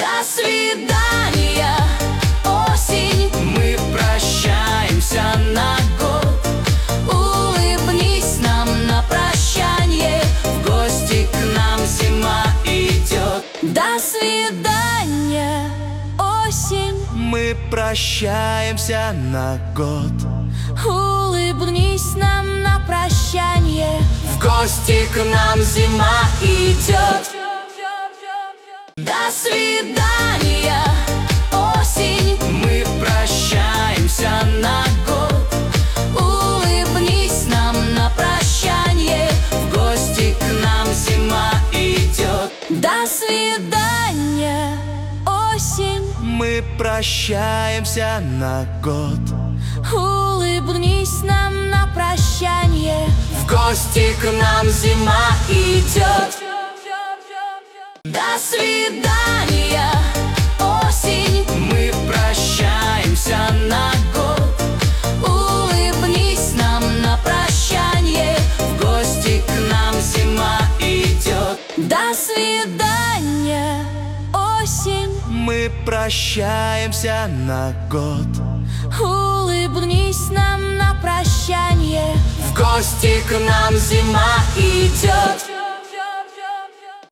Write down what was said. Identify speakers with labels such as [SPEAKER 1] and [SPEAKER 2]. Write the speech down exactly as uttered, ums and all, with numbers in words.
[SPEAKER 1] До свидания, осень.
[SPEAKER 2] Мы прощаемся на год.
[SPEAKER 1] Улыбнись нам на прощанье,
[SPEAKER 2] В гости к нам зима идет.
[SPEAKER 1] до свидания, осень.
[SPEAKER 2] Мы прощаемся на год.
[SPEAKER 1] Улыбнись нам на прощанье,
[SPEAKER 2] В гости к нам зима идет.
[SPEAKER 1] до свидания, осень.
[SPEAKER 2] Мы прощаемся на год.
[SPEAKER 1] Улыбнись нам на прощанье,
[SPEAKER 2] В гости к нам зима идет.
[SPEAKER 1] до свидания, осень.
[SPEAKER 2] Мы прощаемся на год.
[SPEAKER 1] Улыбнись нам на прощанье,
[SPEAKER 2] В гости к нам зима идет.
[SPEAKER 1] до свидания, осень.
[SPEAKER 2] Мы прощаемся на год.
[SPEAKER 1] Улыбнись нам на прощанье,
[SPEAKER 2] В гости к нам зима идет.
[SPEAKER 1] до свидания, осень.
[SPEAKER 2] Мы прощаемся на год.
[SPEAKER 1] Улыбнись нам на прощанье,
[SPEAKER 2] В гости к нам зима идет.